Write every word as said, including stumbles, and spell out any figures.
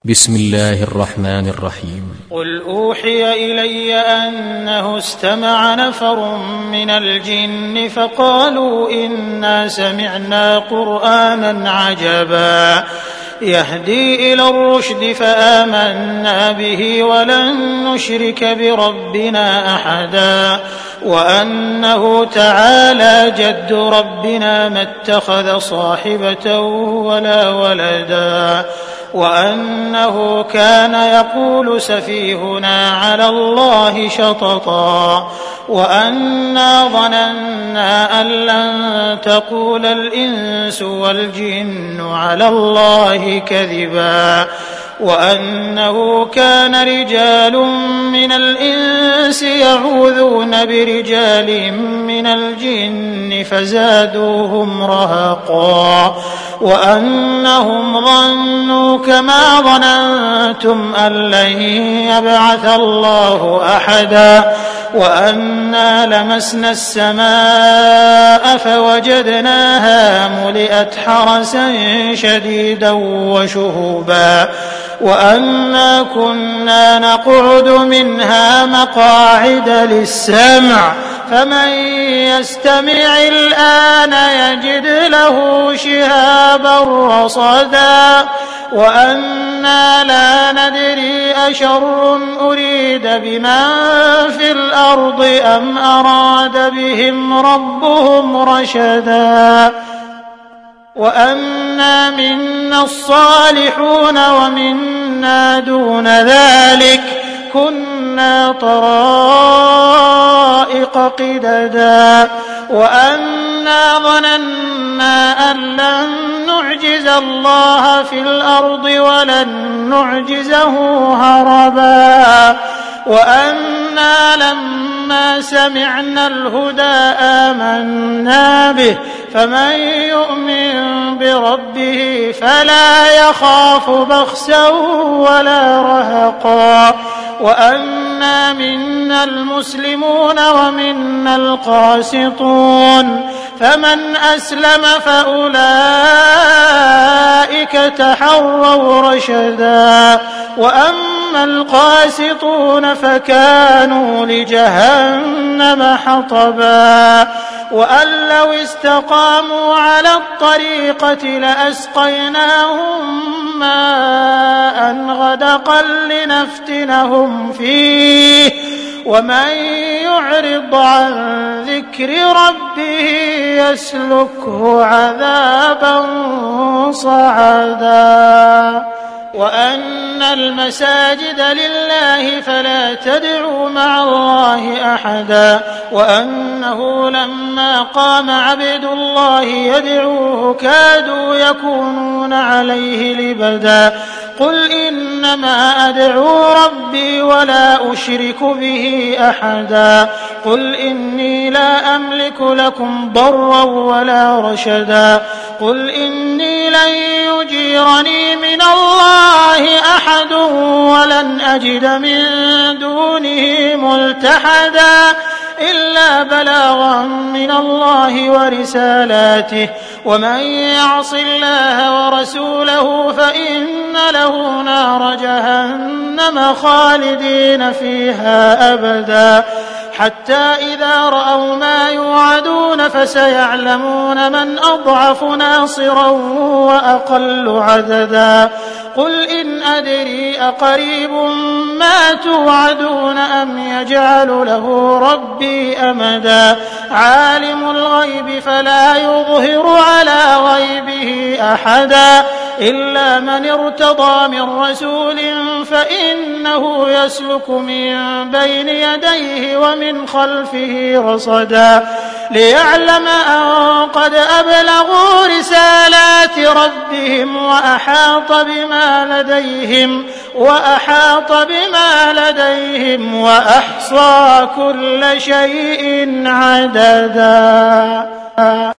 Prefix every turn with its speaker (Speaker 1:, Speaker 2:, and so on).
Speaker 1: بسم الله الرحمن الرحيم.
Speaker 2: قل أوحي إلي أنه استمع نفر من الجن فقالوا إنا سمعنا قرآنا عجبا يهدي إلى الرشد فآمنا به ولن نشرك بربنا أحدا وأنه تعالى جد ربنا ما اتخذ صاحبة ولا ولدا وأنه كان يقول سفيهنا على الله شططا وأنا ظننا أن لن تقول الإنس والجن على الله كذبا وأنه كان رجال من الإنس يعوذون برجال من الجن فزادوهم رهقا وأنهم ظنوا كما ظننتم أن لن يبعث الله أحدا وأنا لمسنا السماء فوجدناها ملئت حرسا شديدا وشهبا وأنا كنا نقعد منها مقاعد للسمع فمن يستمع الآن يجد له شهابا رصدا وأنا لا ندري أشر أريد بمن في الأرض أم أراد بهم ربهم رشدا وأنا منا الصالحون ومنا دون ذلك كنا طرائق قددا وأنا ظننا أن لن نعجز الله في الأرض ولن نعجزه هربا وأنا لما سمعنا الهدى آمنا به فمن يؤمن بربه فلا يخاف بخسا ولا رهقا وأنا منا المسلمون ومنا القاسطون فمن أسلم فأولئك تحروا رشدا وأما القاسطون فكانوا لجهنم حطبا وأن لو استقاموا على الطريقة لأسقيناهم ماء غدقا لنفتنهم فيه ومن يعرض عن ذكر ربه يسلكه عذابا صعدا وأن المساجد لله فلا تدعوا مع الله أحدا وأنه لما قام عبد الله يدعوه كادوا يكونون عليه لبدا قل إنما أدعو ربي ولا أشرك به أحدا قل إني لا أملك لكم ضرا ولا رشدا قل إني لن يجيرني من الله أحد ولن أجد من دونه ملتحدا إلا بلاغا من الله ورسالاته ومن يعص الله ورسوله فإن له نار جهنم خالدين فيها أبدا حتى إذا رأوا ما يوعدون فسيعلمون من أضعف ناصرا وأقل عددا قل إن أدري أقريب ما توعدون أم يجعل له ربي أمدا عالم الغيب فلا يظهر على غيبه أحدا إلا من ارتضى من رسول فإنه يسلك من بين يديه ومن خلفه رصدا ليعلم أن قد أبلغوا رسالات ربهم وأحاط بما لديهم وأحاط بما لديهم وأحصى كل شيء عددا.